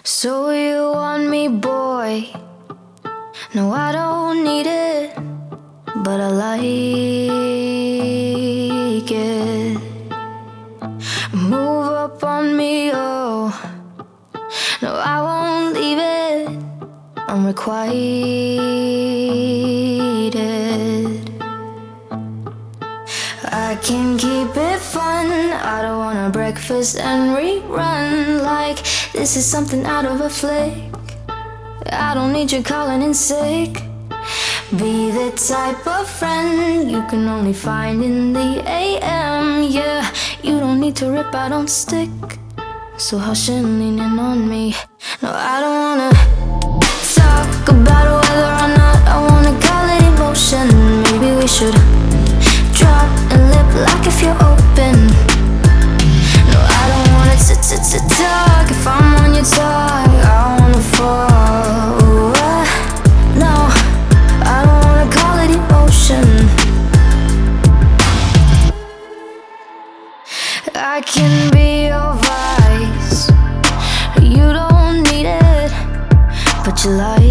So you want me, boy? No, I don't need it, but I like it. Move up on me, oh. No, I won't leave it unrequited. I can keep it fun. I don't want a breakfast and rerun like this is something out of a flick. I don't need you calling in sick. Be the type of friend you can only find in the AM. Yeah, you don't need to rip, I don't stick. So hush and lean in on me. No, I don't wanna talk about whether or not I wanna call it emotion. Maybe we should drop and lip like if you're open. No, I don't wanna talk if I'm on your tongue. I wanna fall. No, I don't wanna call it emotion. I can be your vice. You don't need it, but you like